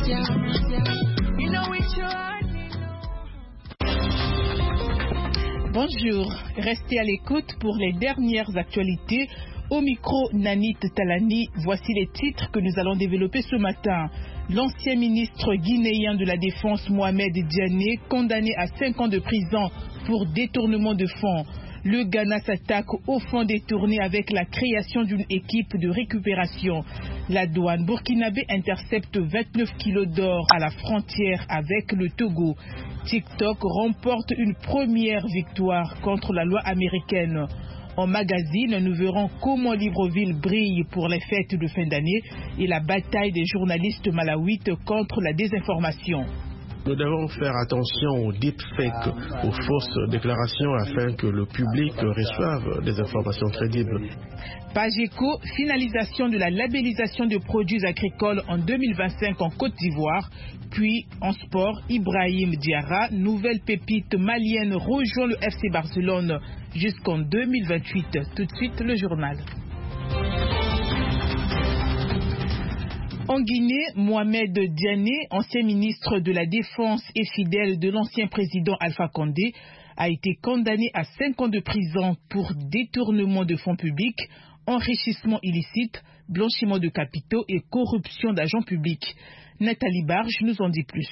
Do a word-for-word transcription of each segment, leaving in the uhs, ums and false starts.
Bonjour, restez à l'écoute pour les dernières actualités. Au micro, Nanit Talani, voici les titres que nous allons développer ce matin. L'ancien ministre guinéen de la Défense, Mohamed Diané, condamné à cinq ans de prison pour détournement de fonds. Le Ghana s'attaque aux fonds détournés avec la création d'une équipe de récupération. La douane burkinabé intercepte vingt-neuf kilos d'or à la frontière avec le Togo. TikTok remporte une première victoire contre la loi américaine. En magazine, nous verrons comment Libreville brille pour les fêtes de fin d'année et la bataille des journalistes malawites contre la désinformation. Nous devons faire attention aux deepfakes, aux fausses déclarations afin que le public reçoive des informations crédibles. Pageco, finalisation de la labellisation de produits agricoles en deux mille vingt-cinq en Côte d'Ivoire. Puis, en sport, Ibrahim Diarra, nouvelle pépite malienne, rejoint le F C Barcelone jusqu'en deux mille vingt-huit. Tout de suite, le journal. En Guinée, Mohamed Diané, ancien ministre de la Défense et fidèle de l'ancien président Alpha Condé, a été condamné à cinq ans de prison pour détournement de fonds publics, enrichissement illicite, blanchiment de capitaux et corruption d'agents publics. Nathalie Barge nous en dit plus.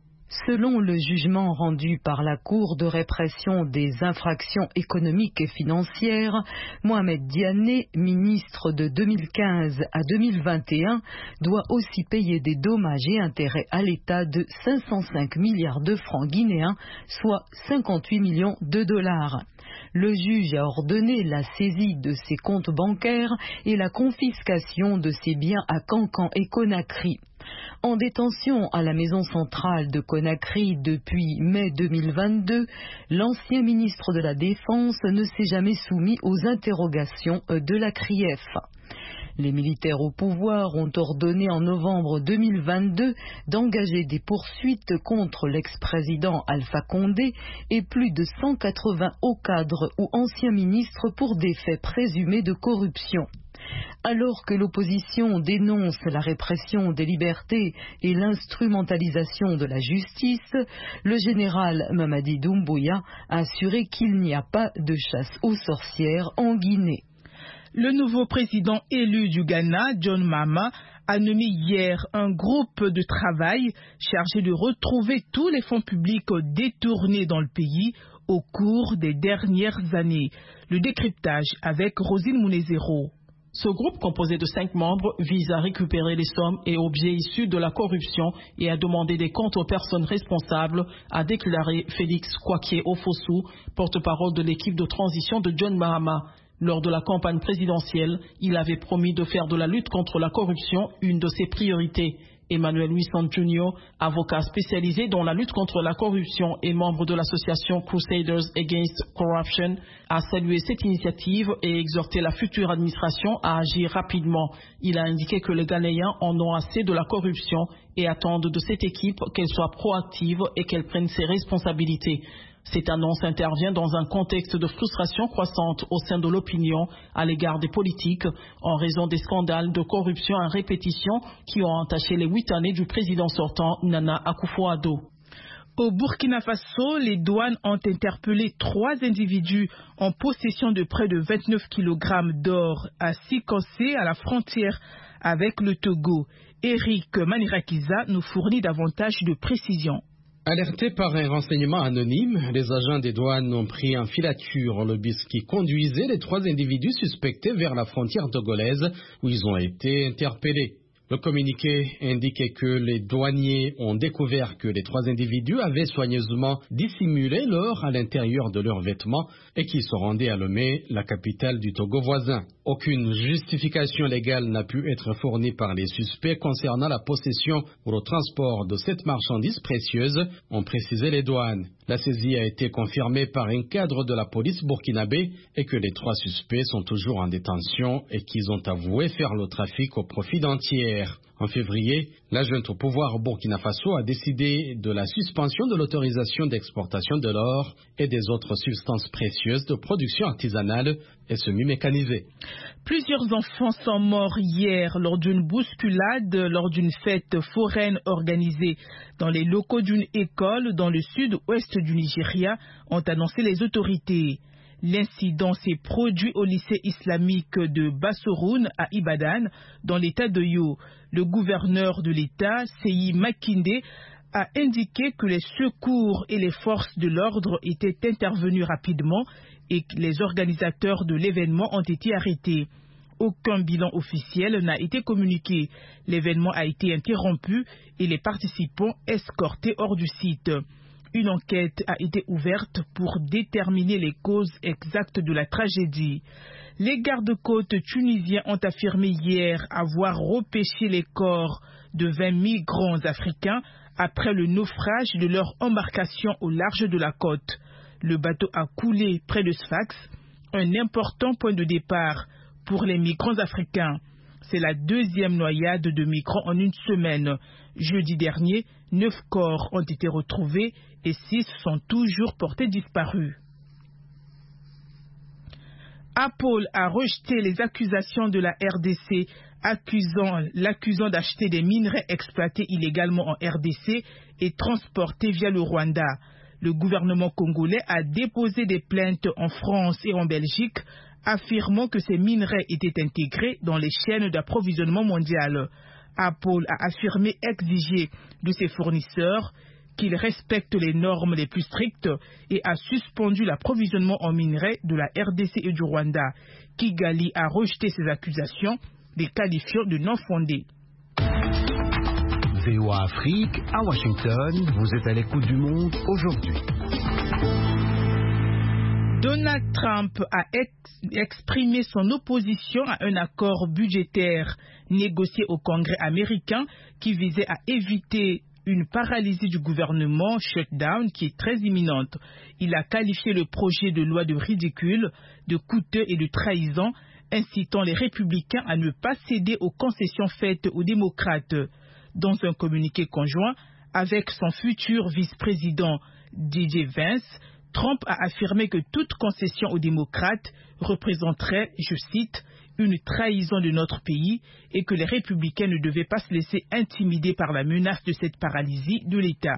Selon le jugement rendu par la Cour de répression des infractions économiques et financières, Mohamed Diané, ministre de deux mille quinze à deux mille vingt et un, doit aussi payer des dommages et intérêts à l'État de cinq cent cinq milliards de francs guinéens, soit cinquante-huit millions de dollars. Le juge a ordonné la saisie de ses comptes bancaires et la confiscation de ses biens à Cancan et Conakry. En détention à la maison centrale de Conakry depuis mai deux mille vingt-deux, l'ancien ministre de la Défense ne s'est jamais soumis aux interrogations de la C R I E F. Les militaires au pouvoir ont ordonné en novembre deux mille vingt-deux d'engager des poursuites contre l'ex-président Alpha Condé et plus de cent quatre-vingts hauts cadres ou anciens ministres pour des faits présumés de corruption. Alors que l'opposition dénonce la répression des libertés et l'instrumentalisation de la justice, le général Mamadi Doumbouya a assuré qu'il n'y a pas de chasse aux sorcières en Guinée. Le nouveau président élu du Ghana, John Mahama, a nommé hier un groupe de travail chargé de retrouver tous les fonds publics détournés dans le pays au cours des dernières années. Le décryptage avec Rosine Mounezero. Ce groupe composé de cinq membres vise à récupérer les sommes et objets issus de la corruption et à demander des comptes aux personnes responsables, a déclaré Félix Kwakie-Ofosu, porte-parole de l'équipe de transition de John Mahama. Lors de la campagne présidentielle, il avait promis de faire de la lutte contre la corruption une de ses priorités. Emmanuel Wisson Junior, avocat spécialisé dans la lutte contre la corruption et membre de l'association Crusaders Against Corruption, a salué cette initiative et exhorté la future administration à agir rapidement. Il a indiqué que les Ghanéens en ont assez de la corruption et attendent de cette équipe qu'elle soit proactive et qu'elle prenne ses responsabilités. Cette annonce intervient dans un contexte de frustration croissante au sein de l'opinion à l'égard des politiques en raison des scandales de corruption à répétition qui ont entaché les huit années du président sortant Nana Akufo-Addo. Au Burkina Faso, les douanes ont interpellé trois individus en possession de près de vingt-neuf kilogrammes d'or à Sikassé, à la frontière avec le Togo. Eric Manirakiza nous fournit davantage de précisions. Alertés par un renseignement anonyme, les agents des douanes ont pris en filature le bus qui conduisait les trois individus suspectés vers la frontière togolaise où ils ont été interpellés. Le communiqué indiquait que les douaniers ont découvert que les trois individus avaient soigneusement dissimulé l'or à l'intérieur de leurs vêtements et qu'ils se rendaient à Lomé, la capitale du Togo voisin. Aucune justification légale n'a pu être fournie par les suspects concernant la possession ou le transport de cette marchandise précieuse, ont précisé les douanes. La saisie a été confirmée par un cadre de la police burkinabé et que les trois suspects sont toujours en détention et qu'ils ont avoué faire le trafic au profit d'entiers. hier. En février, la junte au pouvoir au Burkina Faso a décidé de la suspension de l'autorisation d'exportation de l'or et des autres substances précieuses de production artisanale et semi-mécanisée. Plusieurs enfants sont morts hier lors d'une bousculade lors d'une fête foraine organisée dans les locaux d'une école dans le sud-ouest du Nigeria, ont annoncé les autorités. L'incident s'est produit au lycée islamique de Bassoroun à Ibadan, dans l'état d'Oyo. Le gouverneur de l'état, Seyi Makinde, a indiqué que les secours et les forces de l'ordre étaient intervenus rapidement et que les organisateurs de l'événement ont été arrêtés. Aucun bilan officiel n'a été communiqué. L'événement a été interrompu et les participants escortés hors du site. Une enquête a été ouverte pour déterminer les causes exactes de la tragédie. Les gardes-côtes tunisiens ont affirmé hier avoir repêché les corps de vingt migrants africains après le naufrage de leur embarcation au large de la côte. Le bateau a coulé près de Sfax, un important point de départ pour les migrants africains. C'est la deuxième noyade de migrants en une semaine. Jeudi dernier, neuf corps ont été retrouvés et six sont toujours portés disparus. Apple a rejeté les accusations de la R D C, accusant l'accusant d'acheter des minerais exploités illégalement en R D C et transportés via le Rwanda. Le gouvernement congolais a déposé des plaintes en France et en Belgique, affirmant que ces minerais étaient intégrés dans les chaînes d'approvisionnement mondiales. Apple a affirmé exiger de ses fournisseurs qu'ils respectent les normes les plus strictes et a suspendu l'approvisionnement en minerais de la R D C et du Rwanda. Kigali a rejeté ces accusations, les qualifiant de non fondées. V O A Afrique, à Washington, vous êtes à l'écoute du monde aujourd'hui. Donald Trump a ex exprimé son opposition à un accord budgétaire négocié au Congrès américain qui visait à éviter une paralysie du gouvernement shutdown qui est très imminente. Il a qualifié le projet de loi de ridicule, de coûteux et de trahison, incitant les républicains à ne pas céder aux concessions faites aux démocrates. Dans un communiqué conjoint avec son futur vice-président D J Vance, Trump a affirmé que toute concession aux démocrates représenterait, je cite, une trahison de notre pays et que les républicains ne devaient pas se laisser intimider par la menace de cette paralysie de l'État.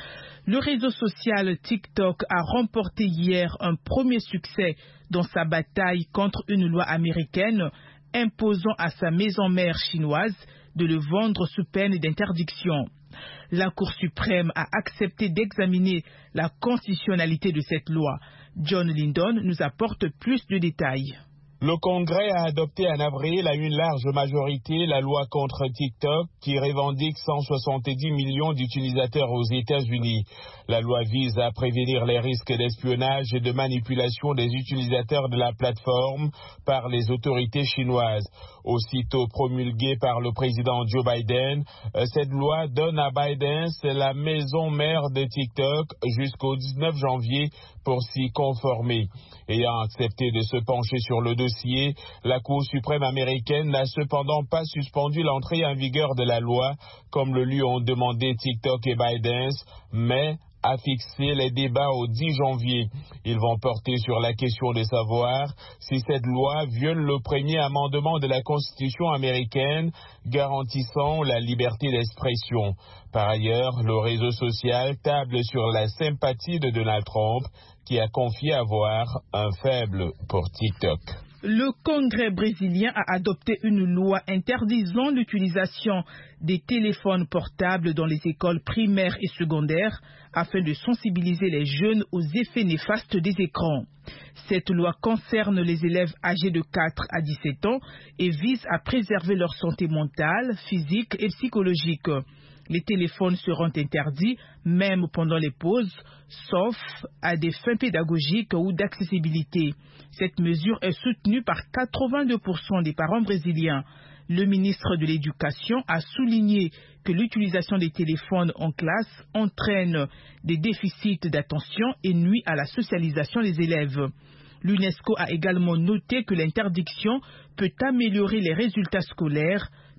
Le réseau social TikTok a remporté hier un premier succès dans sa bataille contre une loi américaine imposant à sa maison mère chinoise de le vendre sous peine d'interdiction. La Cour suprême a accepté d'examiner la constitutionnalité de cette loi. John Lyndon nous apporte plus de détails. Le Congrès a adopté en avril à une large majorité la loi contre TikTok qui revendique cent soixante-dix millions d'utilisateurs aux États-Unis. La loi vise à prévenir les risques d'espionnage et de manipulation des utilisateurs de la plateforme par les autorités chinoises. Aussitôt promulguée par le président Joe Biden, cette loi donne à ByteDance, la maison mère de TikTok, jusqu'au dix-neuf janvier pour s'y conformer. Ayant accepté de se pencher sur le dossier, la Cour suprême américaine n'a cependant pas suspendu l'entrée en vigueur de la loi, comme le lui ont demandé TikTok et ByteDance, mais a fixé les débats au dix janvier. Ils vont porter sur la question de savoir si cette loi viole le premier amendement de la Constitution américaine garantissant la liberté d'expression. Par ailleurs, le réseau social table sur la sympathie de Donald Trump, qui a confié avoir un faible pour TikTok. Le Congrès brésilien a adopté une loi interdisant l'utilisation des téléphones portables dans les écoles primaires et secondaires afin de sensibiliser les jeunes aux effets néfastes des écrans. Cette loi concerne les élèves âgés de quatre à dix-sept ans et vise à préserver leur santé mentale, physique et psychologique. Les téléphones seront interdits même pendant les pauses, sauf à des fins pédagogiques ou d'accessibilité. Cette mesure est soutenue par quatre-vingt-deux pour cent des parents brésiliens. Le ministre de l'Éducation a souligné que l'utilisation des téléphones en classe entraîne des déficits d'attention et nuit à la socialisation des élèves. L'UNESCO a également noté que l'interdiction peut améliorer les résultats scolaires,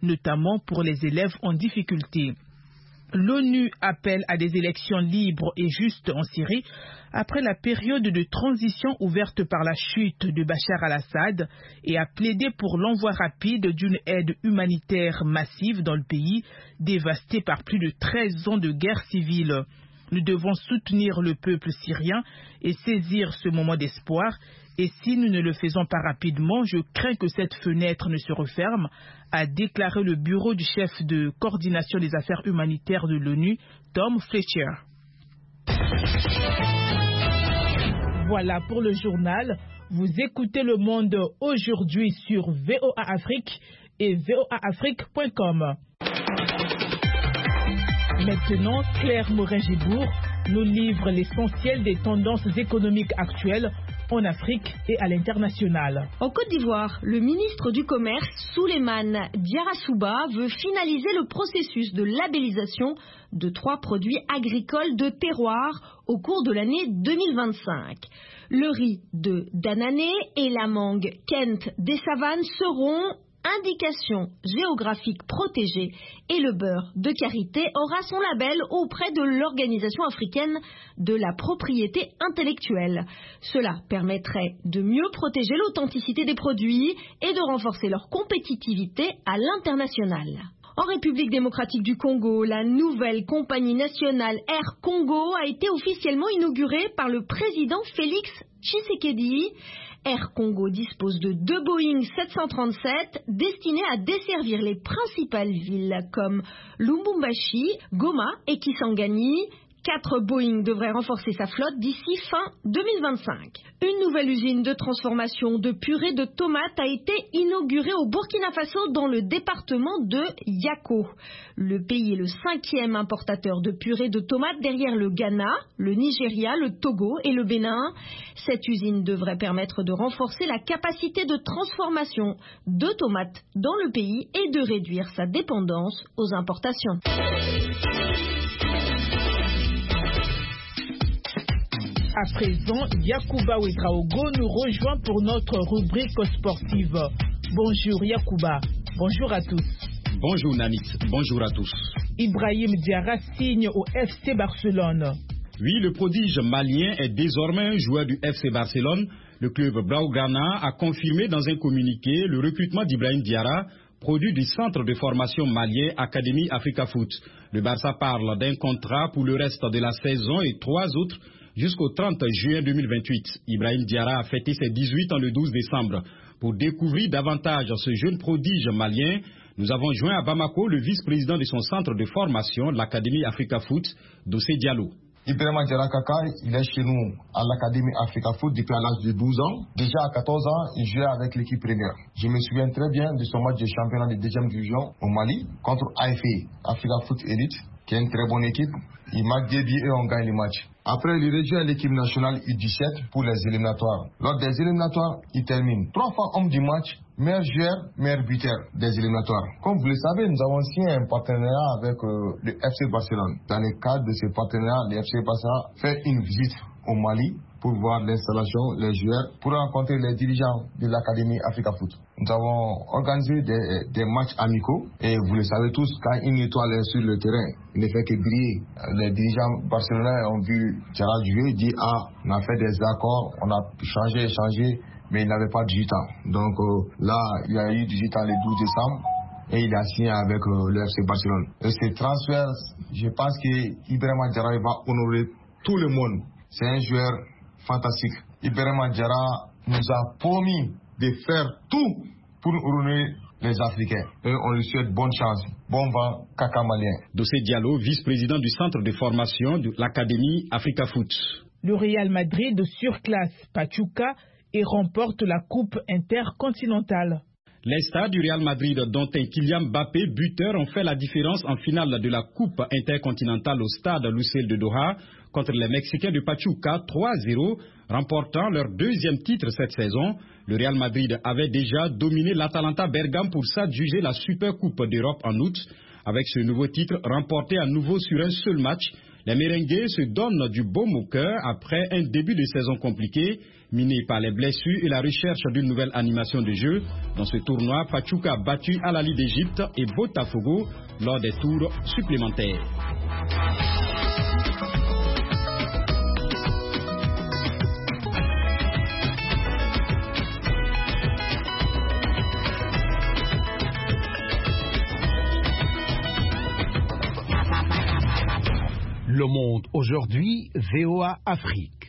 notamment pour les élèves en difficulté. L'ONU appelle à des élections libres et justes en Syrie après la période de transition ouverte par la chute de Bachar al-Assad et a plaidé pour l'envoi rapide d'une aide humanitaire massive dans le pays dévasté par plus de treize ans de guerre civile. Nous devons soutenir le peuple syrien et saisir ce moment d'espoir. Et si nous ne le faisons pas rapidement, je crains que cette fenêtre ne se referme, a déclaré le bureau du chef de coordination des affaires humanitaires de l'ONU, Tom Fletcher. Voilà pour le journal. Vous écoutez Le Monde aujourd'hui sur V O A Afrique et V O A Afrique point com. Maintenant, Claire Morin-Gibourg nous livre l'essentiel des tendances économiques actuelles en Afrique et à l'international. En Côte d'Ivoire, le ministre du Commerce, Souleymane Diarra veut finaliser le processus de labellisation de trois produits agricoles de terroir au cours de l'année deux mille vingt-cinq. Le riz de Danané et la mangue Kent des Savanes seront indication géographique protégée et le beurre de Karité aura son label auprès de l'Organisation africaine de la propriété intellectuelle. Cela permettrait de mieux protéger l'authenticité des produits et de renforcer leur compétitivité à l'international. En République démocratique du Congo, la nouvelle compagnie nationale Air Congo a été officiellement inaugurée par le président Félix Tshisekedi. Air Congo dispose de deux Boeing sept cent trente-sept destinés à desservir les principales villes comme Lubumbashi, Goma et Kisangani. Quatre Boeing devraient renforcer sa flotte d'ici fin deux mille vingt-cinq. Une nouvelle usine de transformation de purée de tomates a été inaugurée au Burkina Faso dans le département de Yako. Le pays est le cinquième importateur de purée de tomates derrière le Ghana, le Nigeria, le Togo et le Bénin. Cette usine devrait permettre de renforcer la capacité de transformation de tomates dans le pays et de réduire sa dépendance aux importations. À présent, Yacouba Ouedraogo nous rejoint pour notre rubrique sportive. Bonjour Yacouba, bonjour à tous. Bonjour Nanit, bonjour à tous. Ibrahim Diarra signe au F C Barcelone. Oui, le prodige malien est désormais joueur du F C Barcelone. Le club Blaugrana a confirmé dans un communiqué le recrutement d'Ibrahim Diarra, produit du centre de formation malien Académie Africa Foot. Le Barça parle d'un contrat pour le reste de la saison et trois autres jusqu'au trente juin deux mille vingt-huit. Ibrahim Diarra a fêté ses dix-huit ans le douze décembre. Pour découvrir davantage ce jeune prodige malien, nous avons joint à Bamako le vice-président de son centre de formation, l'Académie Africa Foot, Dossé Diallo. Ibrahim Diarra Kaka, il est chez nous à l'Académie Africa Foot depuis l'âge de douze ans. Déjà à quatorze ans, il jouait avec l'équipe première. Je me souviens très bien de son match de championnat de deuxième division au Mali contre A F A, Africa Foot Elite, qui est une très bonne équipe. Il marque des buts et on gagne le match. Après, il rejoint l'équipe nationale U dix-sept pour les éliminatoires. Lors des éliminatoires, il termine trois fois homme du match, meilleur joueur, meilleur buteur des éliminatoires. Comme vous le savez, nous avons signé un partenariat avec euh, le F C Barcelone. Dans le cadre de ce partenariat, le F C Barcelone fait une visite au Mali pour voir l'installation, les joueurs, pour rencontrer les dirigeants de l'Académie Africa Foot. Nous avons organisé des, des matchs amicaux et vous le savez tous, quand une étoile est sur le terrain, il ne fait que briller. Les dirigeants barcelonais ont vu Diarra jouer, dit ah, on a fait des accords, on a changé, changé, mais il n'avait pas dix-huit ans. Donc euh, là, il a eu dix-huit ans le douze décembre. Et il a signé avec euh, le F C Barcelone. Et ce transfert, je pense qu'Ibrahim Diarra va honorer tout le monde. C'est un joueur fantastique. Ibrahim Diarra nous a promis de faire tout pour honorer les Africains. Et on lui souhaite bonne chance. Bon vent, Kaka malien. Dossé Diallo, vice-président du centre de formation de l'Académie Africa Foot. Le Real Madrid surclasse Pachuca et remporte la Coupe intercontinentale. Les stars du Real Madrid, dont un Kylian Mbappé, buteur, ont fait la différence en finale de la Coupe intercontinentale au stade Lusail de Doha contre les Mexicains de Pachuca trois zéro, remportant leur deuxième titre cette saison. Le Real Madrid avait déjà dominé l'Atalanta Bergame pour s'adjuger la Super Coupe d'Europe en août. Avec ce nouveau titre remporté à nouveau sur un seul match, les Merengues se donnent du baume au cœur après un début de saison compliqué, miné par les blessures et la recherche d'une nouvelle animation de jeu. Dans ce tournoi, Pachuca a battu Al Ahly d'Égypte et Botafogo lors des tours supplémentaires. Le Monde aujourd'hui, V O A Afrique.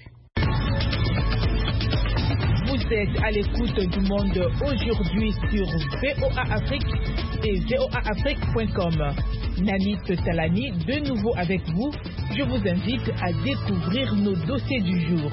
Vous êtes à l'écoute du Monde aujourd'hui sur V O A Afrique et V O A Afrique point com. Nanit Talani, de nouveau avec vous. Je vous invite à découvrir nos dossiers du jour.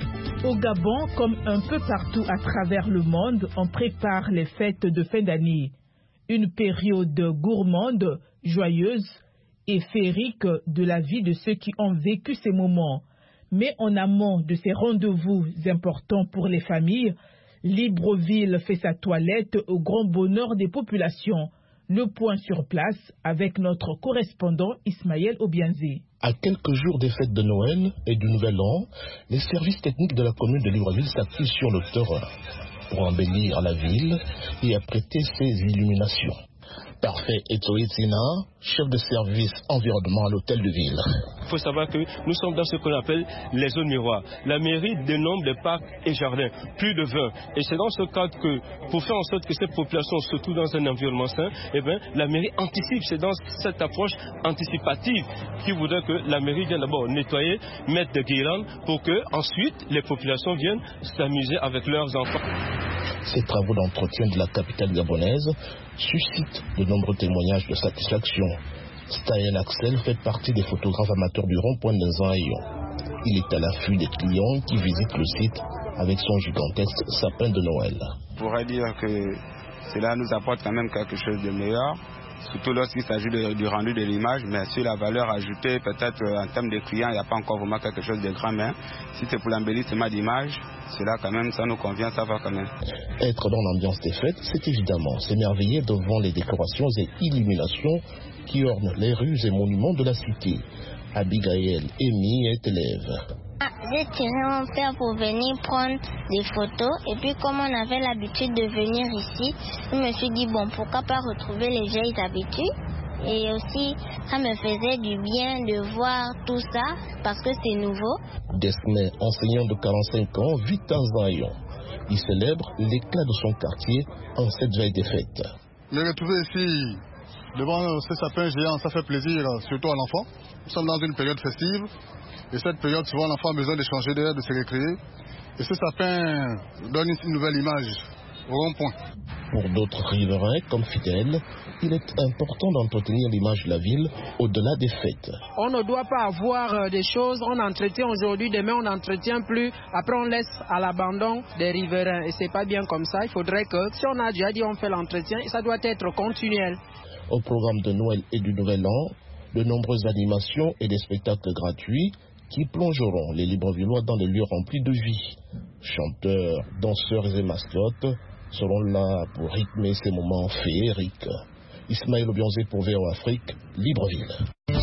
Au Gabon, comme un peu partout à travers le monde, on prépare les fêtes de fin d'année. Une période gourmande, joyeuse et féerique de la vie de ceux qui ont vécu ces moments. Mais en amont de ces rendez-vous importants pour les familles, Libreville fait sa toilette au grand bonheur des populations. Le point sur place avec notre correspondant Ismaël Obianzi. À quelques jours des fêtes de Noël et du Nouvel An, les services techniques de la commune de Libreville s'activent sur le terrain pour embellir la ville et apprêter ses illuminations. Parfait Etoitina, chef de service environnement à l'hôtel de ville. Il faut savoir que nous sommes dans ce qu'on appelle les zones miroirs. La mairie dénombre des parcs et jardins, plus de vingt. Et c'est dans ce cadre que, pour faire en sorte que ces populations se trouvent dans un environnement sain, eh bien, la mairie anticipe. C'est dans cette approche anticipative qui voudrait que la mairie vienne d'abord nettoyer, mettre des guirlandes pour que ensuite les populations viennent s'amuser avec leurs enfants. Ces travaux d'entretien de la capitale gabonaise suscitent de nombreux témoignages de satisfaction. Stayen Axel fait partie des photographes amateurs du rond-point de Zaïon. Il est à l'affût des clients qui visitent le site avec son gigantesque sapin de Noël. Je pourrais dire que cela nous apporte quand même quelque chose de meilleur, surtout lorsqu'il s'agit de, du rendu de l'image, mais sur la valeur ajoutée, peut-être en termes de clients, il n'y a pas encore vraiment quelque chose de grand, mais si c'est pour l'embellissement d'image, cela quand même, ça nous convient, ça va quand même. Être dans l'ambiance des fêtes, c'est évidemment s'émerveiller devant les décorations et illuminations qui ornent les rues et monuments de la cité. Abigail Amy est élève. Ah, j'ai tiré mon père pour venir prendre des photos et puis comme on avait l'habitude de venir ici, je me suis dit bon, pourquoi pas retrouver les vieilles habitudes. Et aussi, ça me faisait du bien de voir tout ça parce que c'est nouveau. Desnay, enseignant de quarante-cinq ans, vit à Zaïon. Il célèbre l'éclat de son quartier en cette veille des fêtes. Me retrouver ici devant ce sapin géant, ça fait plaisir, surtout à l'enfant. Nous sommes dans une période festive et cette période, souvent l'enfant a besoin de changer d'air, de se récréer. Et ce sapin donne une nouvelle image au rond-point. Pour d'autres riverains comme Fidèle, il est important d'entretenir l'image de la ville au-delà des fêtes. On ne doit pas avoir des choses, on entretient aujourd'hui, demain on n'entretient plus, après on laisse à l'abandon des riverains. Et c'est pas bien comme ça, il faudrait que si on a déjà dit on fait l'entretien, ça doit être continuel. Au programme de Noël et du Nouvel An, de nombreuses animations et des spectacles gratuits qui plongeront les Librevillois dans des lieux remplis de vie. Chanteurs, danseurs et mascottes seront là pour rythmer ces moments féeriques. Ismaël Obianzi pour V O A Afrique, Libreville.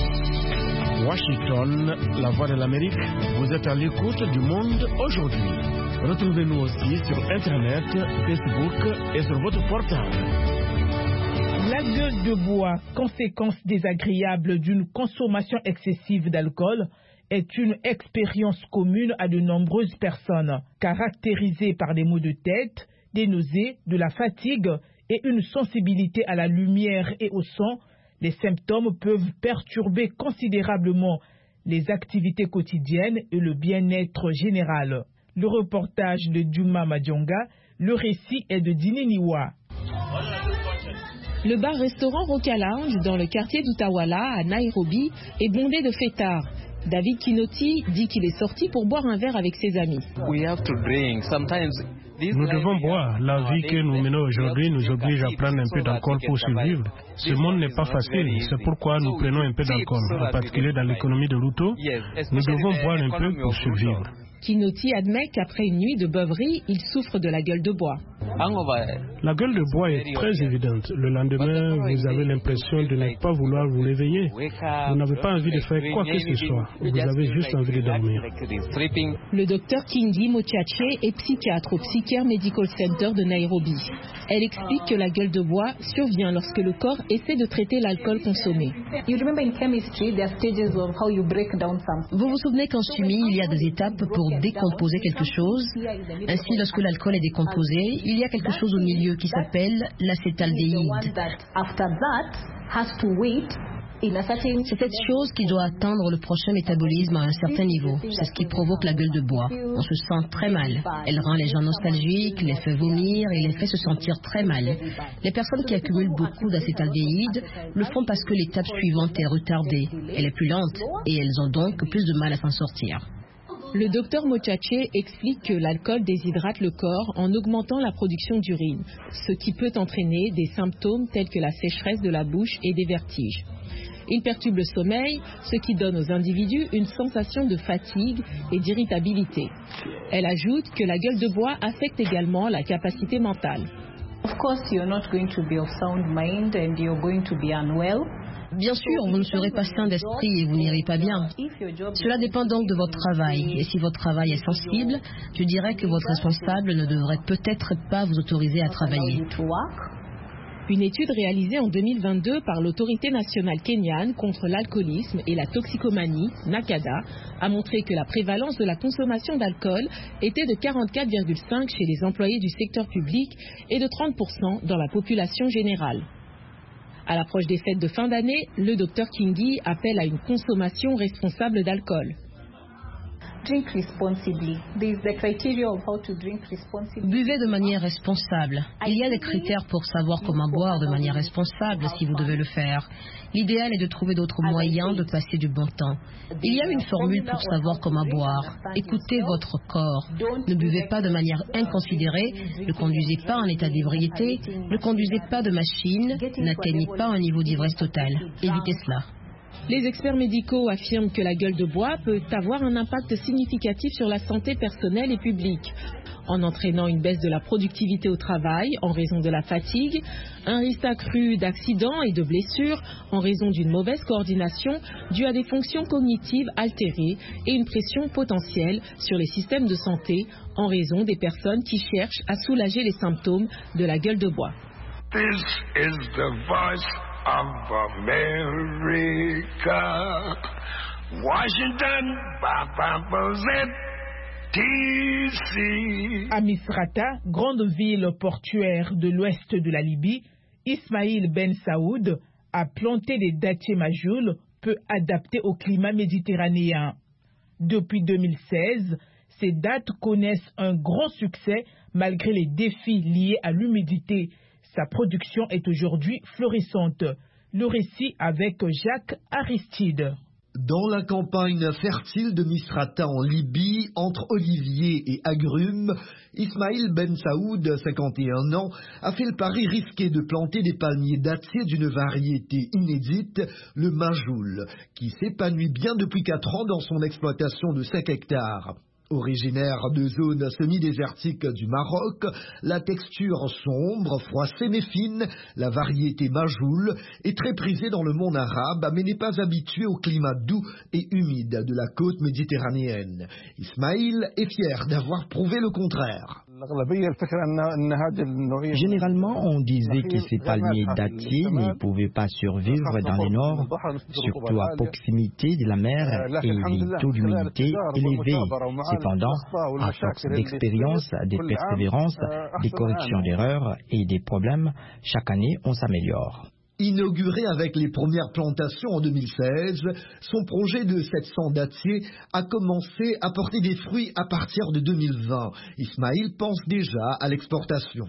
Washington, la voix de l'Amérique, vous êtes à l'écoute du Monde aujourd'hui. Retrouvez-nous aussi sur Internet, Facebook et sur votre portable. La gueule de bois, conséquence désagréable d'une consommation excessive d'alcool, est une expérience commune à de nombreuses personnes, caractérisée par des maux de tête, des nausées, de la fatigue et une sensibilité à la lumière et au son. Les symptômes peuvent perturber considérablement les activités quotidiennes et le bien-être général. Le reportage de Djuma Madjonga, le récit est de Dininiwa. Le bar-restaurant Roca Lounge dans le quartier d'Utawala à Nairobi est bondé de fêtards. David Kinoti dit qu'il est sorti pour boire un verre avec ses amis. Nous devons boire. La vie que nous menons aujourd'hui nous oblige à prendre un peu d'alcool pour survivre. Ce monde n'est pas facile, c'est pourquoi nous prenons un peu d'alcool, en particulier dans l'économie de l'Uto. Nous devons boire un peu pour survivre. Kinoti admet qu'après une nuit de beuverie, il souffre de la gueule de bois. La gueule de bois est très évidente. Le lendemain, vous avez l'impression de ne pas vouloir vous réveiller. Vous n'avez pas envie de faire quoi que ce soit. Vous avez juste envie de dormir. Le docteur Kingi Mochache est psychiatre au Psycare Medical Center de Nairobi. Elle explique que la gueule de bois survient lorsque le corps essaie de traiter l'alcool consommé. Vous vous souvenez qu'en chimie, il y a des étapes pour décomposer quelque chose. Ainsi, lorsque l'alcool est décomposé, il y a quelque chose au milieu qui s'appelle l'acétaldéhyde. C'est cette chose qui doit atteindre le prochain métabolisme à un certain niveau. C'est ce qui provoque la gueule de bois. On se sent très mal. Elle rend les gens nostalgiques, les fait vomir et les fait se sentir très mal. Les personnes qui accumulent beaucoup d'acétaldéhyde le font parce que l'étape suivante est retardée. Elle est plus lente et elles ont donc plus de mal à s'en sortir. Le docteur Mochache explique que l'alcool déshydrate le corps en augmentant la production d'urine, ce qui peut entraîner des symptômes tels que la sécheresse de la bouche et des vertiges. Il perturbe le sommeil, ce qui donne aux individus une sensation de fatigue et d'irritabilité. Elle ajoute que la gueule de bois affecte également la capacité mentale. Bien sûr, vous ne serez pas sain d'esprit et vous n'irez pas bien. Cela dépend donc de votre travail. Et si votre travail est sensible, je dirais que votre responsable ne devrait peut-être pas vous autoriser à travailler. Une étude réalisée en deux mille vingt-deux par l'autorité nationale kenyane contre l'alcoolisme et la toxicomanie, NACADA, a montré que la prévalence de la consommation d'alcool était de quarante-quatre virgule cinq chez les employés du secteur public et de trente pour cent dans la population générale. À l'approche des fêtes de fin d'année, le docteur Kingi appelle à une consommation responsable d'alcool. Buvez de manière responsable. Il y a des critères pour savoir comment boire de manière responsable si vous devez le faire. L'idéal est de trouver d'autres moyens de passer du bon temps. Il y a une formule pour savoir comment boire. Écoutez votre corps. Ne buvez pas de manière inconsidérée, ne conduisez pas en état d'ébriété, ne conduisez pas de machine, n'atteignez pas un niveau d'ivresse totale. Évitez cela. Les experts médicaux affirment que la gueule de bois peut avoir un impact significatif sur la santé personnelle et publique, en entraînant une baisse de la productivité au travail en raison de la fatigue, un risque accru d'accidents et de blessures en raison d'une mauvaise coordination due à des fonctions cognitives altérées et une pression potentielle sur les systèmes de santé en raison des personnes qui cherchent à soulager les symptômes de la gueule de bois. This is the voice of America, Washington, D C. À Misrata, grande ville portuaire de l'ouest de la Libye, Ismail Ben Saoud a planté des dattiers majouls peu adaptés au climat méditerranéen. Depuis deux mille seize, ces dattes connaissent un grand succès malgré les défis liés à l'humidité. Sa production est aujourd'hui florissante. Le récit avec Jacques Aristide. Dans la campagne fertile de Misrata en Libye, entre oliviers et agrumes, Ismail Ben Saoud, cinquante et un ans, a fait le pari risqué de planter des palmiers dattiers d'une variété inédite, le majoul, qui s'épanouit bien depuis quatre ans dans son exploitation de cinq hectares. Originaire de zones semi-désertiques du Maroc, la texture sombre, froissée mais fine, la variété majoul est très prisée dans le monde arabe mais n'est pas habituée au climat doux et humide de la côte méditerranéenne. Ismail est fier d'avoir prouvé le contraire. Généralement, on disait que ces palmiers dattiers ne pouvaient pas survivre dans les nords, surtout à proximité de la mer et des taux d'humidité élevés. Cependant, à force d'expérience, de persévérance, des corrections d'erreurs et des problèmes, chaque année, on s'améliore. Inauguré avec les premières plantations en deux mille seize, son projet de sept cents dattiers a commencé à porter des fruits à partir de deux mille vingt. Ismail pense déjà à l'exportation.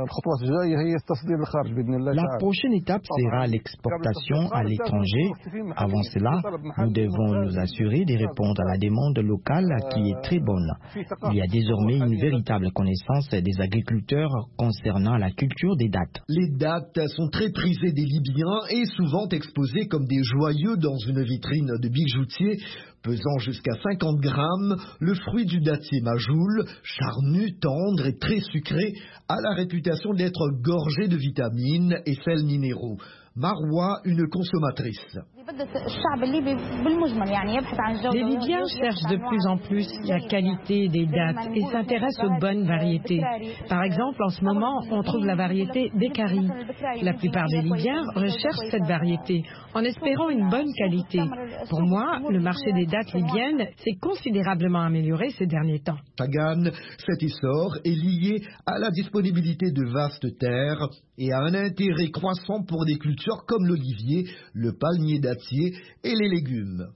La prochaine étape sera l'exportation à l'étranger. Avant cela, nous devons nous assurer de répondre à la demande locale qui est très bonne. Il y a désormais une véritable connaissance des agriculteurs concernant la culture des dattes. Les dattes sont très prisées des Libyens et souvent exposées comme des joyaux dans une vitrine de bijoutier Pesant jusqu'à cinquante grammes, le fruit du dattier majoul, charnu, tendre et très sucré, a la réputation d'être gorgé de vitamines et sels minéraux. Marwa, une consommatrice. Les Libyens cherchent de plus en plus la qualité des dattes et s'intéressent aux bonnes variétés. Par exemple, en ce moment, on trouve la variété Dekari. La plupart des Libyens recherchent cette variété en espérant une bonne qualité. Pour moi, le marché des dattes libyennes s'est considérablement amélioré ces derniers temps. Chagan, cet essor est lié à la disponibilité de vastes terres et à un intérêt croissant pour des cultures comme l'olivier, le palmier dattier et les légumes.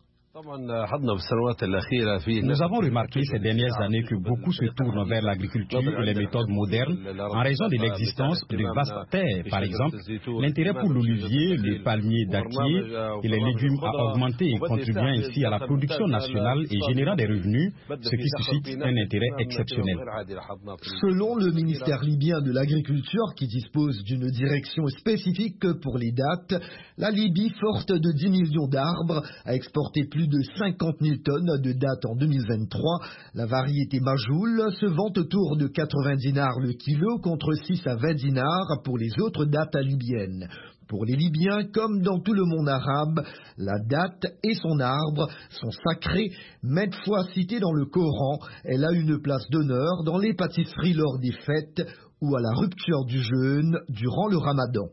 Nous avons remarqué ces dernières années que beaucoup se tournent vers l'agriculture et les méthodes modernes en raison de l'existence de vastes terres. Par exemple, l'intérêt pour l'olivier, le palmier dattier et les légumes a augmenté, contribuant ainsi à la production nationale et générant des revenus, ce qui suscite un intérêt exceptionnel. Selon le ministère libyen de l'Agriculture, qui dispose d'une direction spécifique pour les dattes, la Libye, forte de dix millions d'arbres, a exporté plus de cinquante mille tonnes de dattes en deux mille vingt-trois. La variété majoul se vend autour de quatre-vingts dinars le kilo contre six à vingt dinars pour les autres dattes libyennes. Pour les Libyens, comme dans tout le monde arabe, la datte et son arbre sont sacrés, maintes fois cités dans le Coran. Elle a une place d'honneur dans les pâtisseries lors des fêtes ou à la rupture du jeûne durant le ramadan.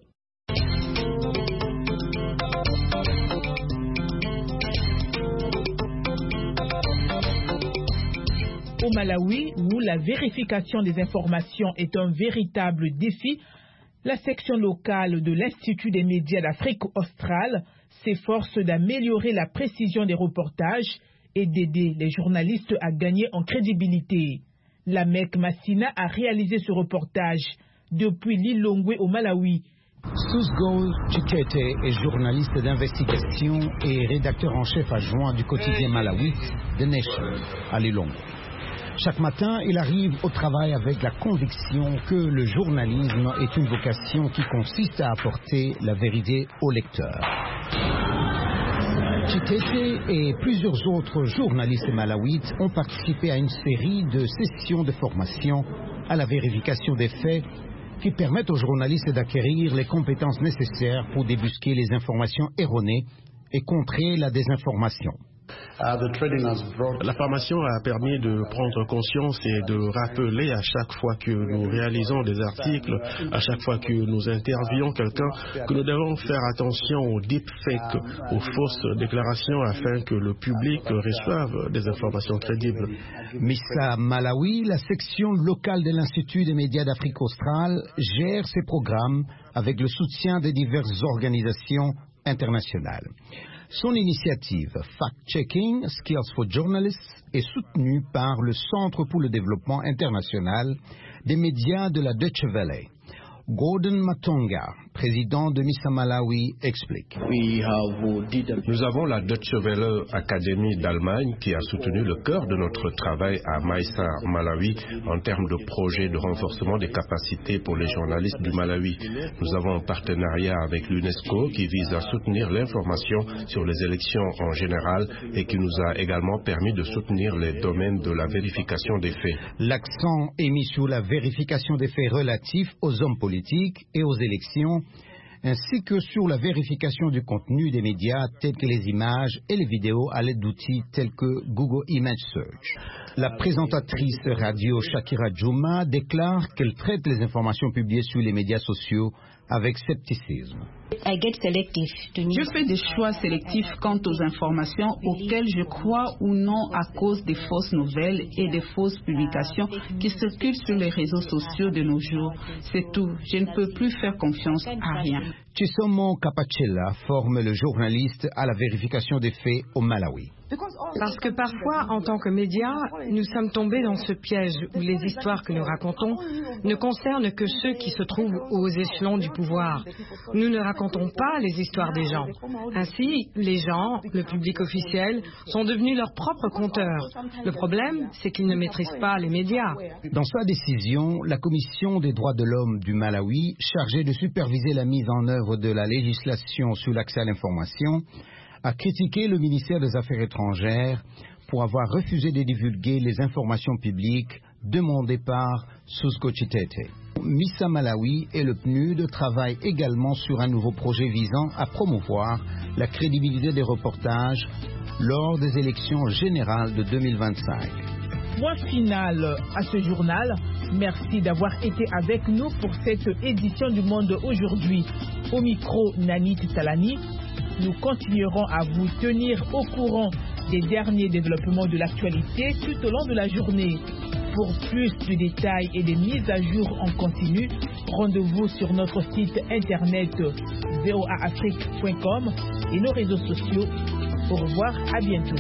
Au Malawi, où la vérification des informations est un véritable défi, la section locale de l'Institut des médias d'Afrique australe s'efforce d'améliorer la précision des reportages et d'aider les journalistes à gagner en crédibilité. La Mec Massina a réalisé ce reportage depuis Lilongwe au Malawi. Susgo Chikete est journaliste d'investigation et rédacteur en chef adjoint du quotidien Malawi, The Nation, à Lilongwe. Chaque matin, il arrive au travail avec la conviction que le journalisme est une vocation qui consiste à apporter la vérité au lecteur. Chitete et plusieurs autres journalistes malawites ont participé à une série de sessions de formation à la vérification des faits qui permettent aux journalistes d'acquérir les compétences nécessaires pour débusquer les informations erronées et contrer la désinformation. La formation a permis de prendre conscience et de rappeler à chaque fois que nous réalisons des articles, à chaque fois que nous interviewons quelqu'un, que nous devons faire attention aux deepfakes, aux fausses déclarations afin que le public reçoive des informations crédibles. Missa Malawi, la section locale de l'Institut des médias d'Afrique australe, gère ses programmes avec le soutien de diverses organisations internationales. Son initiative Fact-Checking Skills for Journalists est soutenue par le Centre pour le développement international des médias de la Deutsche Welle. Gordon Matonga, président de Missa Malawi, explique. Nous avons la Deutsche Welle Académie d'Allemagne qui a soutenu le cœur de notre travail à Missa Malawi en termes de projets de renforcement des capacités pour les journalistes du Malawi. Nous avons un partenariat avec l'UNESCO qui vise à soutenir l'information sur les élections en général et qui nous a également permis de soutenir les domaines de la vérification des faits. L'accent est mis sur la vérification des faits relatifs aux hommes politiques et aux élections, ainsi que sur la vérification du contenu des médias tels que les images et les vidéos à l'aide d'outils tels que Google Image Search. La présentatrice radio Shakira Juma déclare qu'elle traite les informations publiées sur les médias sociaux avec scepticisme. Je fais des choix sélectifs quant aux informations auxquelles je crois ou non à cause des fausses nouvelles et des fausses publications qui circulent sur les réseaux sociaux de nos jours. C'est tout. Je ne peux plus faire confiance à rien. Chisomo Kapachela forme le journaliste à la vérification des faits au Malawi. Parce que parfois, en tant que médias, nous sommes tombés dans ce piège où les histoires que nous racontons ne concernent que ceux qui se trouvent aux échelons du pouvoir. Nous ne racontons pas les histoires des gens. Ainsi, les gens, le public officiel, sont devenus leurs propres conteurs. Le problème, c'est qu'ils ne maîtrisent pas les médias. Dans sa décision, la Commission des droits de l'homme du Malawi, chargée de superviser la mise en œuvre de la législation sur l'accès à l'information, a critiqué le ministère des Affaires étrangères pour avoir refusé de divulguer les informations publiques demandées par Susco Chitete. Missa Malawi et le P N U D travaillent également sur un nouveau projet visant à promouvoir la crédibilité des reportages lors des élections générales de deux mille vingt-cinq. Point final à ce journal. Merci d'avoir été avec nous pour cette édition du Monde aujourd'hui. Au micro, Nanit Talani. Nous continuerons à vous tenir au courant des derniers développements de l'actualité tout au long de la journée. Pour plus de détails et de mises à jour en continu, rendez-vous sur notre site internet v o a afrique point com et nos réseaux sociaux. Au revoir, à bientôt.